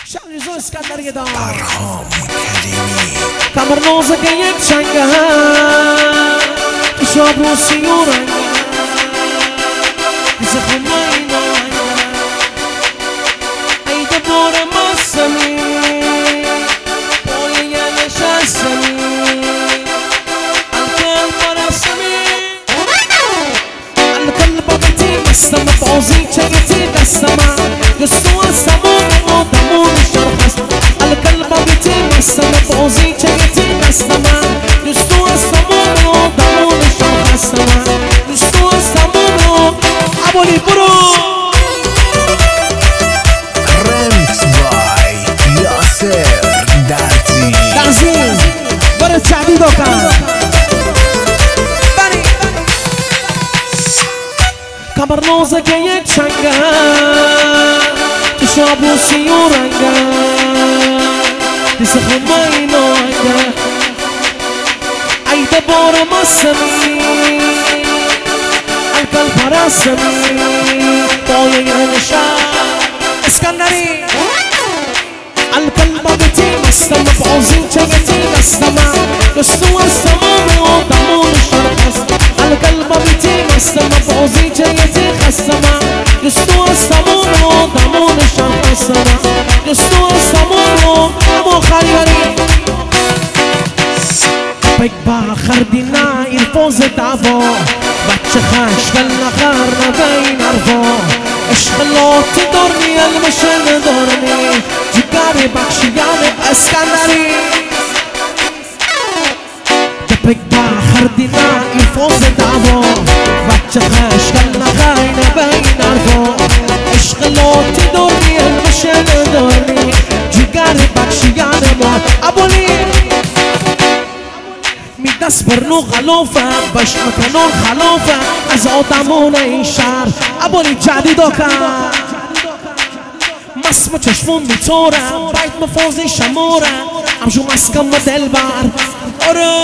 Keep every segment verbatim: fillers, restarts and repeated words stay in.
شمریزو اسکندری دار برهام کریمی کمر نازک یک چنگه شاب و سیورنگه بیزه خمه نانگه ایده بار مستمی پایه نشستمی الکل برستمی الکل ببیتی مستم بازی چگتی دستم جستو استمون و دمون شرخست الکل ببیتی مستم بازی چگتی دستم جستو استمون و دمون شرخستم جستو استمون و ابولی برو رمز بای یاسر درزی درزی برای تعدید کن بری کمر نازک یک چنگه شاب و سیورنگه دیسه خمه نانگه ایده بار مستمی الکل پرستمی پایه نشست اسکندری الکل ببیتی مستم بازی چگتی دستم جستو استمون و دمون شرخست الکل ببیتی مستم بازی چگتی خستم جستو استمون و دمون شرخستم جستو استمون و امو خریبری بگ با خردینا ایرفوز دعوا بچه خشگل نخر نبین عرفا عشق لاتی دارنی المشن دارنی جگری بخشیان اسکندری بگ با خردینا ایرفوز دعوا بچه خشگل نخر نبین عرفا عشق لاتی دارنی المشن دارنی جگری بخشیان ما ابولی می دست برنو غلافه باش مکنون خلافه از آدمون این شهر ابولی جدیدا کن مسم چشمون میتوره باید مفازی شموره امشو مسکم و دل بر آره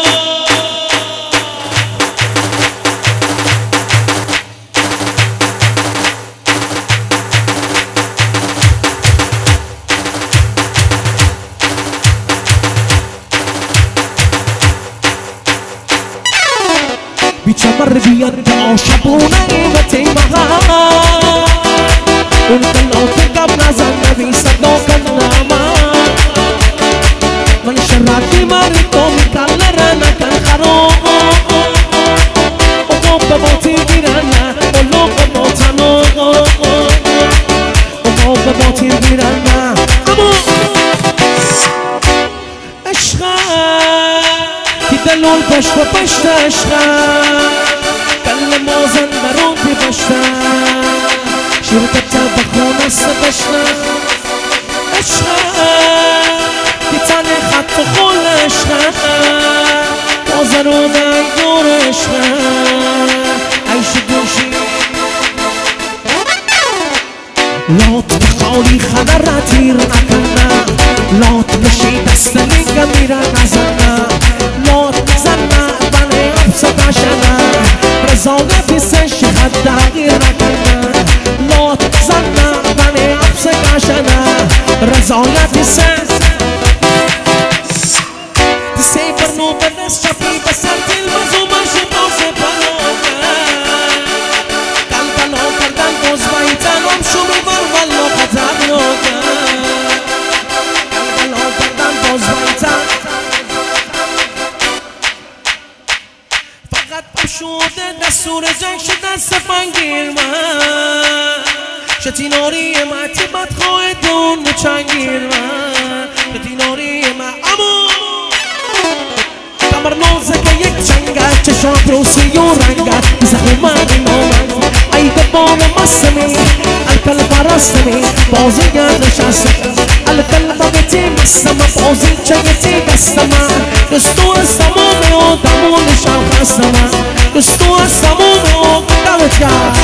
بیچمر بیان که آشبونه و تیمها اون دلات کم نزن نبی صدا کنما من شراکی ماری تو میکل نکن خراب او با باتی بیرنه اولو با باتنو او با باتی بیرنه امو عشقه کی دلول پشت و پشت عشقه کل مازن برون پی بشته شرکت بخون است بشنه عشقه کی تنه خط و خول عشقه بازرون ای دور عشقه عیش گوشی لات بخالی خدر را تیر نکنه لات بشی دست نگه میره نزنه لات بزنه بنه افسد عشنه رضایتی سنشی خد تغییر نکنه لات بزنه بنه افسد عشنه رضایتی سن دیسی برنو بنس چپی بسر دل مزو منشی بازه پنوکه کل کلو کردن باز بایتن هم شمی بر والو خطر نوکه کل کلو کردن باز بایتن فقط شده دستور جنگ شده سفنگیر من شتیناری من تیبت خواه دون چنگیر من شتیناری من امو کمر نازک یک چنگه چشات رو سی و رنگه زخمه نامنگ ایده بام مستمی الکل پرستمی بازی نشستم الکل ببیتی مستم بازی چگتی دستم جستو استمون و دمون شرخستم جستو استمون و دمت کرد